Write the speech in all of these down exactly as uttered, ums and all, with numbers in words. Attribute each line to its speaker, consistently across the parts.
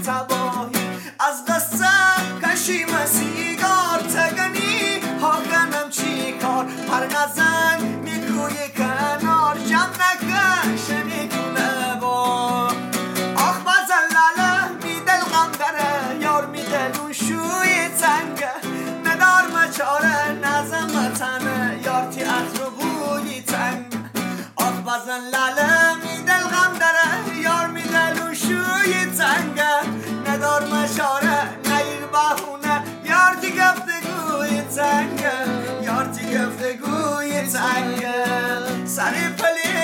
Speaker 1: تباهی از دستم کشیم سیگار تگنی هاکنم چی کار پر نزن میکوی کنار جمع نکن شنیدونه با آخ بزن لاله میدل غم داره یار میدل اون شوی تنگه ندار مچاره نزم متنه یار تی عطر بوی تنگ آخ بزن لاله میدل غم داره یار میدل اون شوی تنگه ندار مچاره نیر بهونه یار تی گفتگوی تنگه یار تی گفتگوی تنگه سری پلی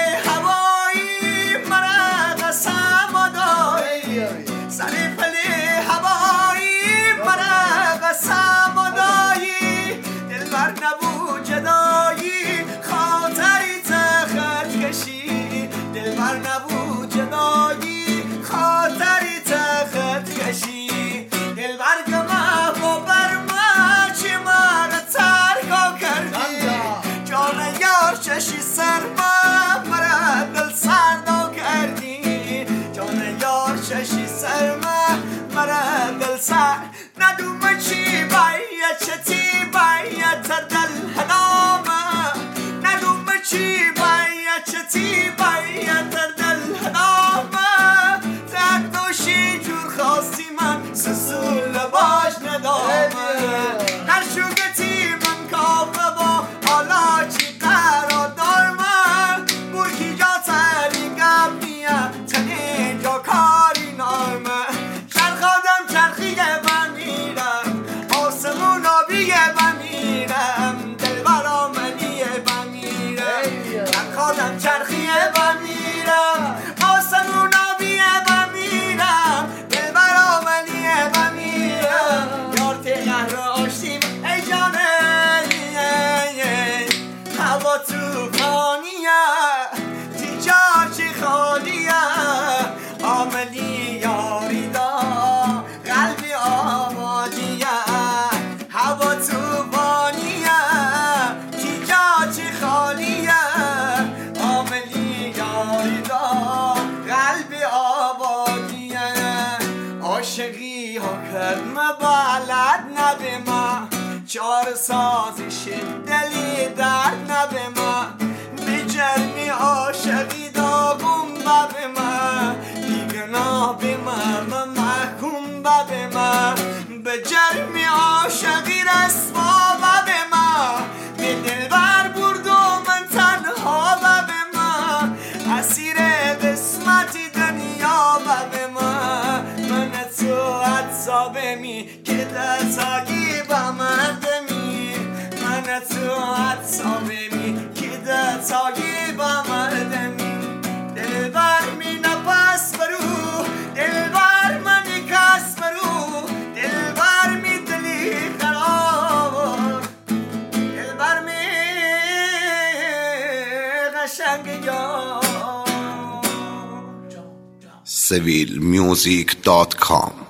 Speaker 1: هوایی مرا قسم و دایی سری پلی هوایی مرا قسم و دایی دل بر نبود جدایی خاطری تخت کشی دل بر نبود جدایی خاطری تخت کشی دل بر گمه و بر ما چی مرا ترکا کردی جان یار چشی سرما مرا دل سردو کردی جان یار چشی سرما مرا دل سرد ندوم چی باید چتی باید تر دل هدامه ندوم چی باید چتی باید تر دل هدامه تک دوشی جور خواستی من سسول باش ندامه در شوگتی من کافه با حالا چی قرار دارم برکی جا تری گم نیم تنین جا کاری نارمه چرخادم چرخیه بمیرم آسمون آبیه بمیرم دل برا منیه بمیرم چرخادم چرخیه بمیرم آسمون آبیه بمیرم دل برا منیه بمیرم یار تی قهر آشتیم ای جانه هوا توفانیه تی جا چی خالیه آملی یاری دا قلبی آبادیه هوا توفانیه تی جا چی خالیه آملی یاری دا قلبی آبادیه عاشقی ها کرد مبالد نبه ما چار سازی شد دلی درد نبه ما بجرمی عاشقی داغم ببه ما بیگناه به ما محکوم ببه ما بجرمی عاشقی رسوا ببه ما به دل بر برد و من تنها ببه ما اسیر قسمتی دنیا ببه ما من تو عذابه می که دتاگی با من دمی من تو عذابه می که دتاگی با من دمی دل بر می نپس برو دل بر منی کس برو دل بر می دلی خراب دل بر می قشنگ یا
Speaker 2: سویل میوزیک دات کام